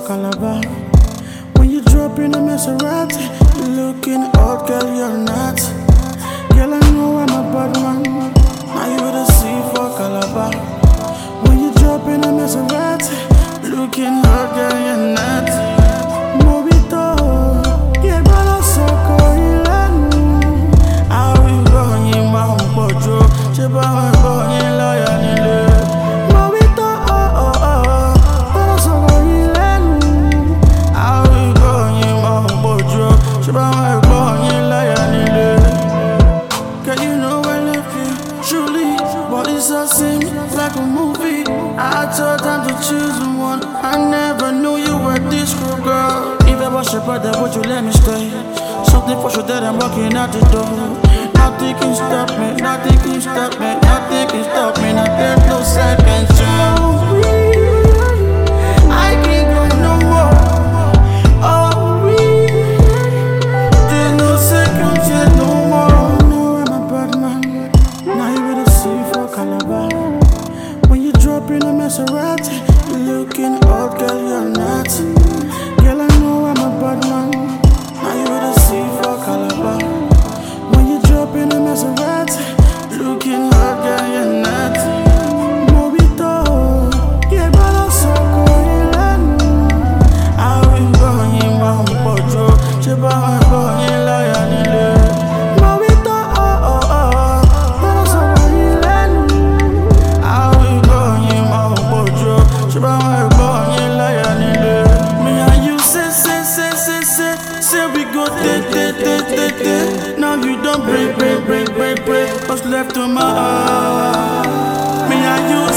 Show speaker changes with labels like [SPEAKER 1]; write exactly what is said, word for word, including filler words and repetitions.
[SPEAKER 1] Calabar. When you drop in a Maserati, you looking hot, girl, you're not. Girl, I know I'm a bad man. Now you with a C for Calabar. When you drop in a Maserati, looking hot, girl, you're not. Mobito, yeah, but I saw Koilanu. I will go in my home, Bojo. Cheba, I'm going loyal. Mobito, oh, oh, oh, but I saw Koilanu. I will go in my home, Bojo. Cheba, I'm going loyal. Girl, you know I love you, truly. But it's a scene like a movie. I told them to choose one. I never knew you were this cruel, girl. If I was your brother, would you let me stay? Something for sure that I'm walking out the door. Nothing can stop me, nothing can stop me, nothing can stop me. Now there's no second chance. I can't go no more. Oh, there's no second chance no more. No, I'm a bad man. Now you with a C for Calabar. When you drop in a Maserati, you looking hot, girl, you're not. Girl, I know I'm a bad man. Now you with a C for Calabar. When you drop in a Maserati, looking hot, girl, you're not. Mobito, yeah, but I saw Koilanu. I will go in my home, Bojo. Cheba, I'm going loyal. Mobito, oh, oh, oh, but I saw Koilanu. I will go in my home, Bojo. Cheba, I'm going loyal. Me and you say, say, say, say, say, say we go day, day, day, day, day. Now you don't break, break, break, break, break. What's left to my heart? Me and you